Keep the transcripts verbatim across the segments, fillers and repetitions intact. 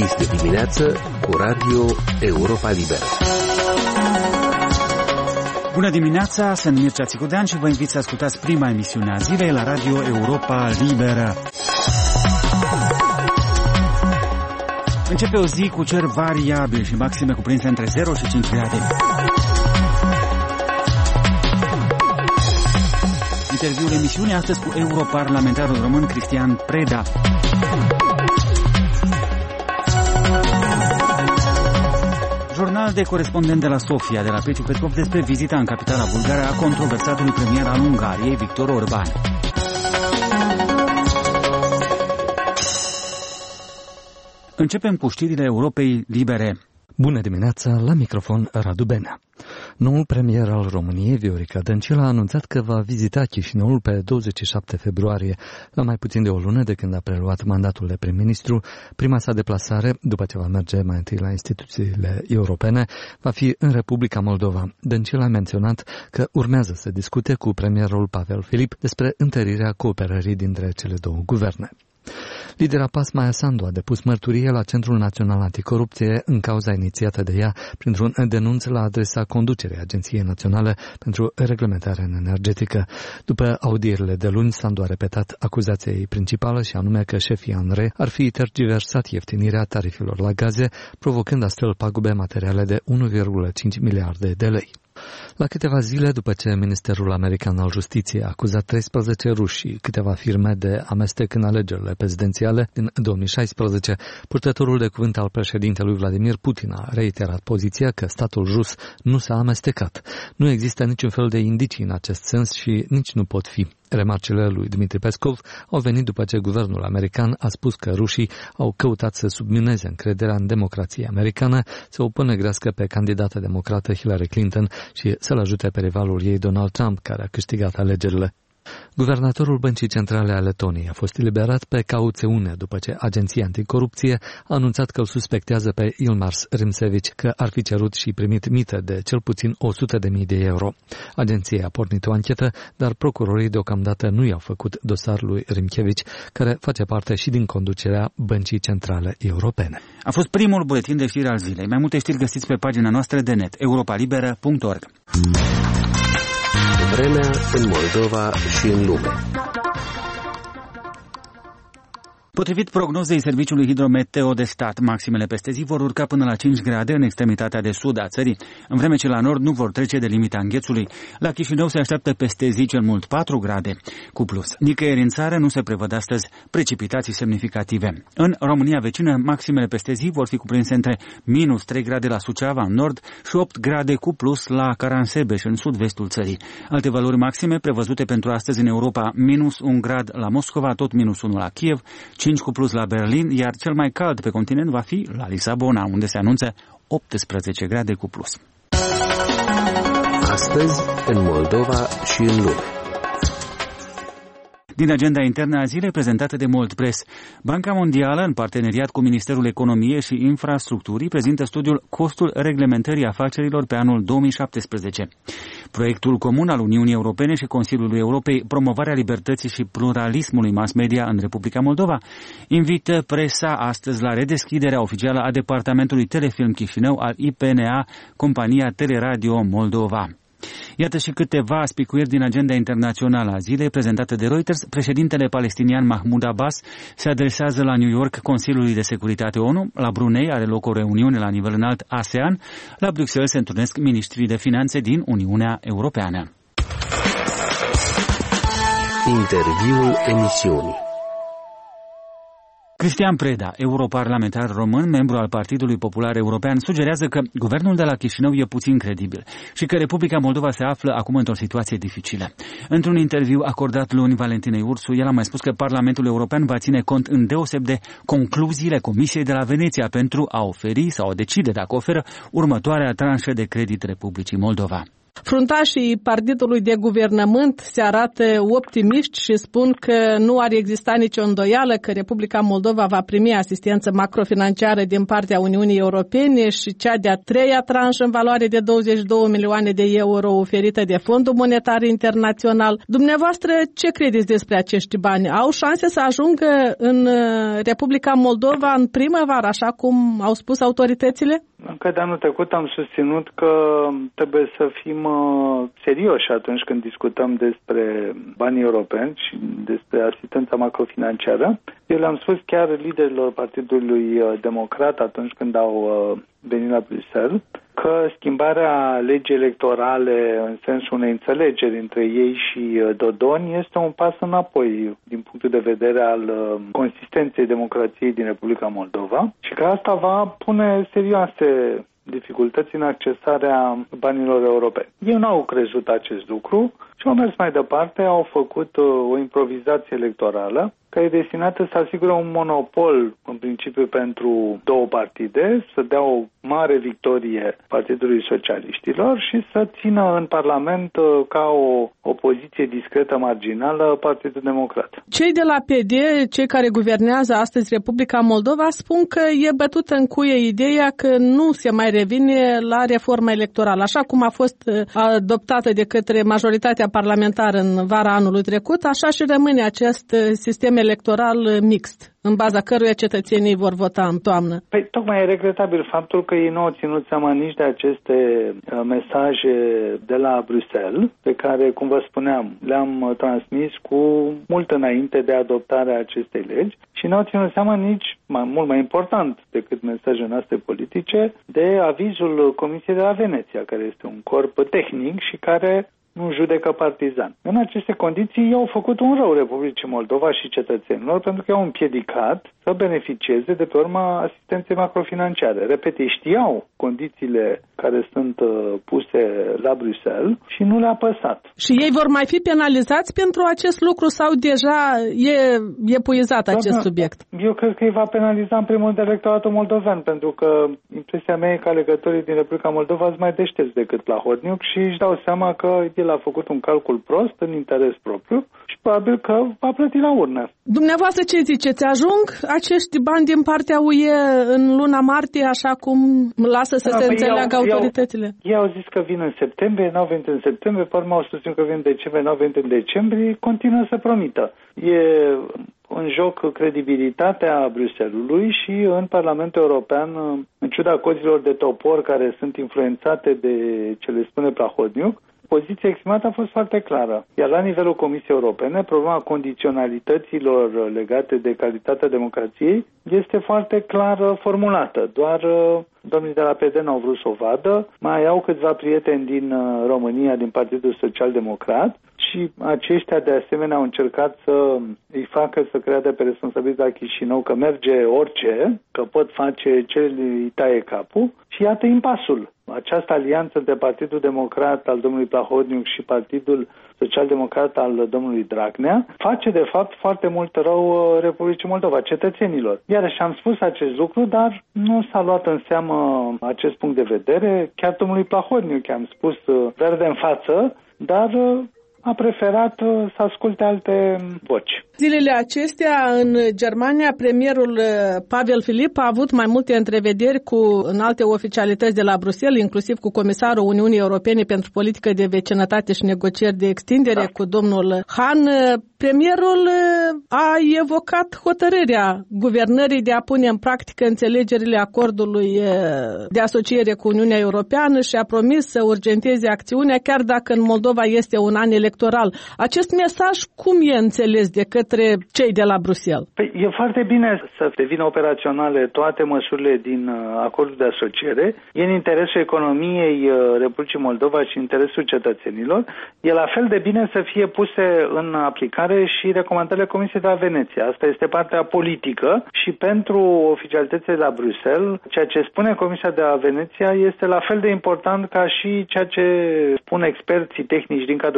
Vis de dimineață cu Radio Europa Liberă. Bună dimineața, sunt Mircea Țicudean și vă invit să ascultați prima emisiune a zilei la Radio Europa Liberă. Începe o zi cu cer variabil și maxime cuprinse între zero și cinci grade. Interviul emisiunii astăzi cu europarlamentarul român Cristian Preda. Jurnal de corespondent de la Sofia, de la Peciu Petkov, despre vizita în capitala bulgară a controversatului premier al Ungariei, Viktor Orban. Începem cu știrile Europei Libere. Bună dimineața, la microfon Radu Benea. Noul premier al României, Viorica Dăncilă, a anunțat că va vizita Chișinăul pe douăzeci și șapte februarie, la mai puțin de o lună de când a preluat mandatul de prim-ministru. Prima sa deplasare, după ce va merge mai întâi la instituțiile europene, va fi în Republica Moldova. Dăncilă a menționat că urmează să discute cu premierul Pavel Filip despre întărirea cooperării dintre cele două guverne. Lidera P A S, Maia Sandu, a depus mărturie la Centrul Național Anticorupție în cauza inițiată de ea printr-un denunț la adresa conducerii Agenției Naționale pentru Reglementare Energetică. După audierile de luni, Sandu a repetat acuzația ei principală, și anume că șefii ANRE ar fi tergiversat ieftinirea tarifelor la gaze, provocând astfel pagube materiale de unu virgulă cinci miliarde de lei. La câteva zile după ce Ministerul American al Justiției a acuzat treisprezece ruși și câteva firme de amestec în alegerile prezidențiale din două mii șaisprezece, purtătorul de cuvânt al președintelui Vladimir Putin a reiterat poziția că statul rus nu s-a amestecat. Nu există niciun fel de indicii în acest sens și nici nu pot fi. Remarcile lui Dmitri Peskov au venit după ce guvernul american a spus că rușii au căutat să submineze încrederea în democrația americană, să o ponegrească pe candidata democrată Hillary Clinton și să-l ajute pe rivalul ei Donald Trump, care a câștigat alegerile. Guvernatorul Băncii Centrale a Letoniei a fost eliberat pe cauțiune după ce Agenția Anticorupție a anunțat că îl suspectează pe Ilmars Rimsevici că ar fi cerut și primit mită de cel puțin o sută de mii de euro. Agenția a pornit o anchetă, dar procurorii deocamdată nu i-au făcut dosar lui Rimsevici, care face parte și din conducerea Băncii Centrale Europene. A fost primul buletin de știri al zilei. Mai multe știri găsiți pe pagina noastră de net, europa liberă punct org. Vremea în Moldova și în lume. Potrivit prognozei Serviciului Hidrometeo de Stat, maximele peste zi vor urca până la cinci grade în extremitatea de sud a țării, în vreme ce la nord nu vor trece de limita înghețului. La Chișinău se așteaptă peste zi cel mult patru grade cu plus. Nicăieri în țară nu se prevăd astăzi precipitații semnificative. În România vecină, maximele peste zi vor fi cuprinse între minus trei grade la Suceava în nord și opt grade cu plus la Caransebeș în sud-vestul țării. Alte valori maxime prevăzute pentru astăzi în Europa: minus un grad la Moscova, tot minus unu la Kiev, cinci cu plus la Berlin, iar cel mai cald pe continent va fi la Lisabona, unde se anunță optsprezece grade cu plus. Astăzi, în Moldova și în lume. Din agenda internă a zilei prezentată de Mult Press, Banca Mondială, în parteneriat cu Ministerul Economiei și Infrastructurii, prezintă studiul Costul reglementării afacerilor pe anul două mii șaptesprezece. Proiectul comun al Uniunii Europene și Consiliului Europei, promovarea libertății și pluralismului mass media în Republica Moldova, invită presa astăzi la redeschiderea oficială a Departamentului Telefilm Chișinău al I P N A, compania Teleradio Moldova. Iată și câteva spicuiri din agenda internațională a zilei prezentată de Reuters. Președintele palestinian Mahmoud Abbas se adresează la New York Consiliului de Securitate O N U, la Brunei are loc o reuniune la nivel înalt ASEAN, la Bruxelles se întâlnesc ministrii de finanțe din Uniunea Europeană. Interviul emisiunii. Cristian Preda, europarlamentar român, membru al Partidului Popular European, sugerează că guvernul de la Chișinău e puțin credibil și că Republica Moldova se află acum într-o situație dificilă. Într-un interviu acordat luni Valentinei Ursu, el a mai spus că Parlamentul European va ține cont îndeoseb de concluziile Comisiei de la Veneția pentru a oferi sau a decide dacă oferă următoarea tranșă de credit Republicii Moldova. Fruntașii partidului de guvernământ se arată optimiști și spun că nu ar exista nicio îndoială că Republica Moldova va primi asistență macrofinanciară din partea Uniunii Europene și cea de-a treia tranșă în valoare de douăzeci și două milioane de euro oferită de Fondul Monetar Internațional. Dumneavoastră, ce credeți despre acești bani? Au șanse să ajungă în Republica Moldova în primăvară, așa cum au spus autoritățile? Încă de anul trecut am susținut că trebuie să fim serioși atunci când discutăm despre banii europeni și despre asistența macrofinanciară. Eu le-am spus chiar liderilor Partidului Democrat atunci când au venit la Bruxelles că schimbarea legii electorale în sensul unei înțelegeri între ei și Dodon este un pas înapoi din punctul de vedere al consistenței democrației din Republica Moldova și că asta va pune serioase dificultăți în accesarea banilor europeni. Ei nu au crezut acest lucru și au mers mai departe, au făcut o improvizație electorală care e destinată să asigure un monopol, în principiu, pentru două partide, să dea o mare victorie Partidului Socialiștilor și să țină în Parlament ca o opoziție discretă, marginală, Partidul Democrat. Cei de la P D, cei care guvernează astăzi Republica Moldova, spun că e bătută în cuie ideea că nu se mai revine la reforma electorală, așa cum a fost adoptată de către majoritatea parlamentară în vara anului trecut, așa și rămâne acest sistem electoral mixt, în baza căruia cetățenii vor vota în toamnă. Păi, tocmai e regretabil faptul că ei nu au ținut seama nici de aceste mesaje de la Bruxelles, pe care, cum vă spuneam, le-am transmis cu mult înainte de adoptarea acestei legi și nu au ținut seama nici, mai, mult mai important decât mesajele noastre politice, de avizul Comisiei de la Veneția, care este un corp tehnic și care nu judecă partizan. În aceste condiții, ei au făcut un rău Republicii Moldova și cetățenilor pentru că i-au împiedicat să beneficieze de pe urma asistenței macrofinanciare. Repet, ei știau condițiile care sunt uh, puse la Bruxelles și nu le-a păsat. Și ei vor mai fi penalizați pentru acest lucru sau deja e epuizat acest Doamne, subiect? Eu cred că îi va penaliza în primul rând electoratul moldovean, pentru că impresia mea e că alegătorii din Republica Moldova sunt mai deștepți decât Plahotniuc și își dau seama că el a făcut un calcul prost în interes propriu și probabil că va plăti la urnă. Dumneavoastră ce ziceți? Ajung acești bani din partea U E în luna martie, așa cum lasă să da, se înțeleagă au, autoritățile? Ei, ei au zis că vin în septembrie, n-au venit în septembrie, pe urmă au susținut că vin în decembrie, n-au venit în decembrie, continuă să promită. E în joc credibilitatea Bruxellesului și în Parlamentul European, în ciuda cozilor de topor care sunt influențate de ce le spune Plahotniuc, poziția exprimată a fost foarte clară. Iar la nivelul Comisiei Europene, problema condiționalităților legate de calitatea democrației este foarte clar formulată. Doar domnii de la P D n-au vrut să o vadă, mai au câțiva prieteni din România, din Partidul Social Democrat și aceștia de asemenea au încercat să îi facă să creadă pe responsabilitatea Chișinău că merge orice, că pot face ce îi taie capul și iată impasul. Această alianță între Partidul Democrat al domnului Plahotniuc și Partidul Social-Democrat al domnului Dragnea face de fapt foarte mult rău Republicii Moldova, cetățenilor. Iarăși am spus acest lucru, dar nu s-a luat în seamă acest punct de vedere. Chiar domnului Plahotniuc am spus verde în față, dar a preferat să asculte alte voci. Zilele acestea, în Germania, premierul Pavel Filip a avut mai multe întrevederi cu înalte oficialități de la Bruxelles, inclusiv cu comisarul Uniunii Europene pentru politică de vecinătate și negocieri de extindere, da. cu domnul Hahn. Premierul a evocat hotărârea guvernării de a pune în practică înțelegerile acordului de asociere cu Uniunea Europeană și a promis să urgenteze acțiunea, chiar dacă în Moldova este un an electoral. Acest mesaj cum e înțeles de către cei de la Bruxelles? Păi, e foarte bine să devină operaționale toate măsurile din acordul de asociere. E în interesul economiei Republicii Moldova și în interesul cetățenilor. E la fel de bine să fie puse în aplicare și recomandările Comisiei de la Veneția. Asta este partea politică și pentru oficialitățile de la Bruxelles, ceea ce spune Comisia de la Veneția este la fel de important ca și ceea ce spun experții tehnici din cadrul Comisiei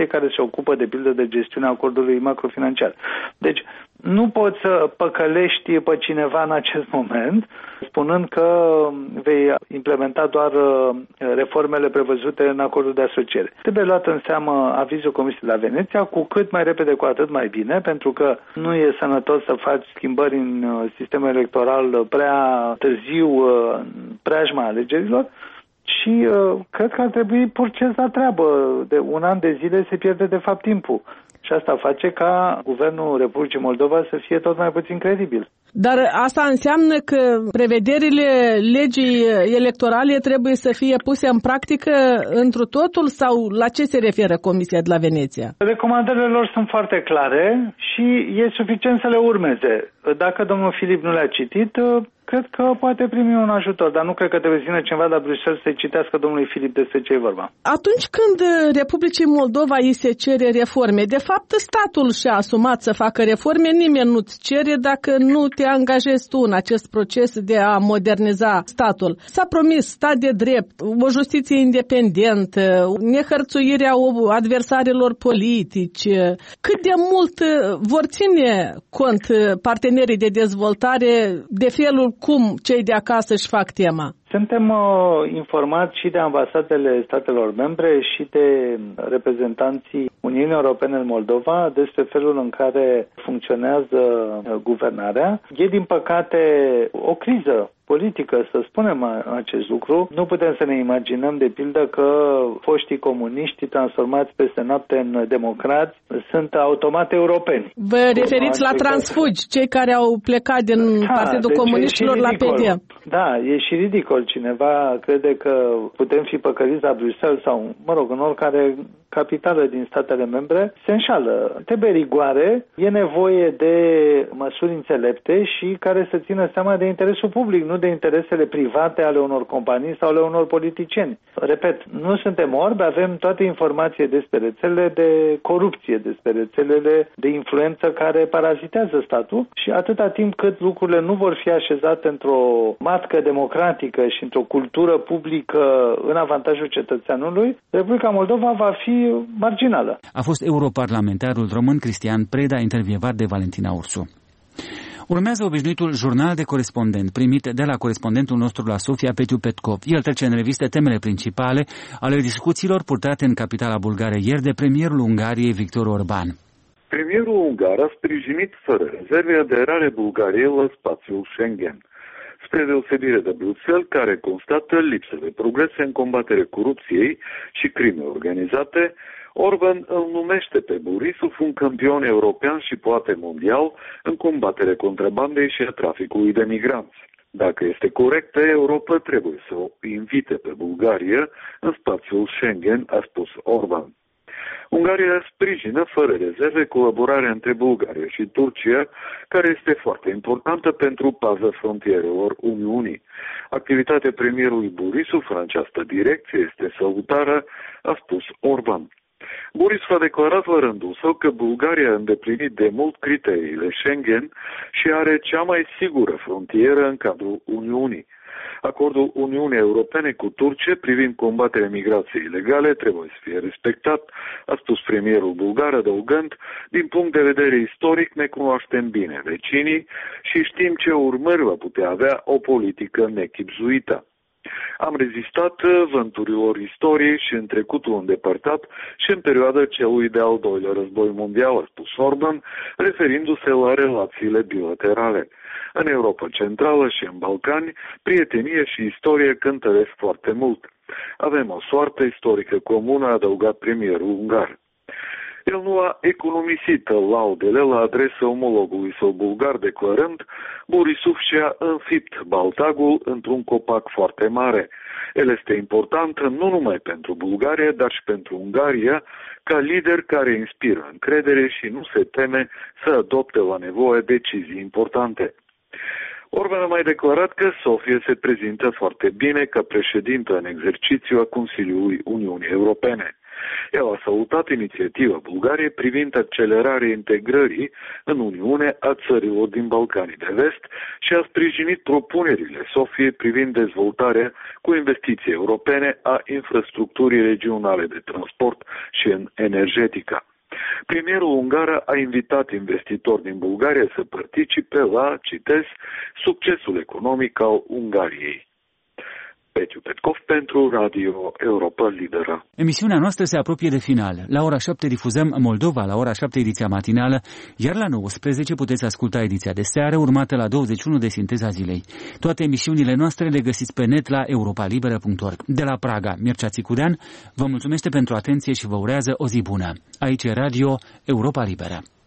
Comisiei care se ocupă de pildă de gestiunea acordului macrofinanciar. Deci nu poți să păcălești pe cineva în acest moment spunând că vei implementa doar reformele prevăzute în acordul de asociere. Trebuie luat în seamă avizul Comisiei la Veneția, cu cât mai repede, cu atât mai bine, pentru că nu e sănătos să faci schimbări în sistemul electoral prea târziu, în preajma alegerilor. Și uh, cred că ar trebui proces la treabă. De un an de zile se pierde de fapt timpul. Și asta face ca Guvernul Republicii Moldova să fie tot mai puțin credibil. Dar asta înseamnă că prevederile legii electorale trebuie să fie puse în practică întru totul sau la ce se referă Comisia de la Veneția? Recomandările lor sunt foarte clare și e suficient să le urmeze. Dacă domnul Filip nu le-a citit, cred că poate primi un ajutor, dar nu cred că trebuie să vină cineva de la Bruxelles să-i citească domnului Filip despre ce e vorba. Atunci când Republicii Moldova îi se cere reforme, de fapt statul și-a asumat să facă reforme, nimeni nu-ți cere dacă nu te angajezi tu în acest proces de a moderniza statul. S-a promis stat de drept, o justiție independentă, nehărțuirea adversarilor politici. Cât de mult vor ține cont partenerii de dezvoltare de felul cum cei de acasă își fac tema? Suntem uh, informați și de ambasadele statelor membre și de reprezentanții Uniunii Europene în Moldova despre felul în care funcționează uh, guvernarea. E, din păcate, o criză politică, să spunem acest lucru. Nu putem să ne imaginăm, de pildă, că foștii comuniști transformați peste noapte în democrați sunt automat europeni. Vă referiți la transfugi, cei care au plecat din da, Partidul deci Comuniștilor la P D. Da, e și ridicol. Cineva crede că putem fi păcăliți la Bruxelles sau, mă rog, în oricare capitală din statele membre, se înșală. Trebuie rigoare, e nevoie de măsuri înțelepte și care să țină seama de interesul public, nu de interesele private ale unor companii sau ale unor politicieni. Repet, nu suntem orbi, avem toate informații despre rețelele de corupție, despre rețelele de influență care parazitează statul și atâta timp cât lucrurile nu vor fi așezate într-o matcă democratică și într-o cultură publică în avantajul cetățeanului, Republica Moldova va fi marginală. A fost europarlamentarul român Cristian Preda, intervievat de Valentina Ursu. Urmează obișnuitul jurnal de corespondent primit de la corespondentul nostru la Sofia, Petiu Petkov. El trece în revistă temele principale ale discuțiilor purtate în capitala bulgară ieri de premierul Ungariei, Victor Orban. Premierul ungar a sprijinit fără rezerve aderarea Bulgariei la spațiul Schengen. Spre deosebire de Bruxelles, care constată lipsă de progrese în combaterea corupției și crime organizate, Orban îl numește pe Borisov un campion european și poate mondial în combaterea contrabandei și a traficului de migranți. Dacă este corectă, Europa trebuie să o invite pe Bulgaria în spațiul Schengen, a spus Orban. Ungaria sprijină fără rezerve colaborarea între Bulgaria și Turcia, care este foarte importantă pentru paza frontierelor Uniunii. Activitatea premierului Borisov în această direcție este salutară, a spus Orban. Borisov a declarat la rândul său că Bulgaria a îndeplinit de mult criteriile Schengen și are cea mai sigură frontieră în cadrul Uniunii. Acordul Uniunii Europene cu Turcia privind combaterea migrației ilegale trebuie să fie respectat, a spus premierul bulgar, adăugând, din punct de vedere istoric ne cunoaștem bine vecinii și știm ce urmări va putea avea o politică nechibzuită. Am rezistat vânturilor istoriei și în trecutul îndepărtat și în perioada celui de-al doilea război mondial, a spus Orban, referindu-se la relațiile bilaterale. În Europa Centrală și în Balcani, prietenie și istorie cântăresc foarte mult. Avem o soartă istorică comună, a adăugat premierul ungar. El nu a economisit laudele la adresa omologului său bulgar, declarând, Borisov și-a înfipt baltagul într-un copac foarte mare. El este important nu numai pentru Bulgaria, dar și pentru Ungaria, ca lider care inspiră încredere și nu se teme să adopte la nevoie decizii importante. Orban a mai declarat că Sofia se prezintă foarte bine ca președintă în exercițiu a Consiliului Uniunii Europene. Eu a salutat inițiativa Bulgariei privind accelerarea integrării în Uniune a țărilor din Balcanii de Vest și a sprijinit propunerile Sofiei privind dezvoltarea cu investiții europene a infrastructurii regionale de transport și în energetică. Premierul ungar a invitat investitori din Bulgaria să participe la, citez, succesul economic al Ungariei. Petiu Petkov pentru Radio Europa Liberă. Emisiunea noastră se apropie de final. La ora șapte difuzăm Moldova, la ora șapte ediția matinală, iar la nouăsprezece puteți asculta ediția de seară, urmată la douăzeci și unu de Sinteza Zilei. Toate emisiunile noastre le găsiți pe net la europa liberă punct org. De la Praga, Mircea Țicudean vă mulțumește pentru atenție și vă urează o zi bună. Aici e Radio Europa Liberă.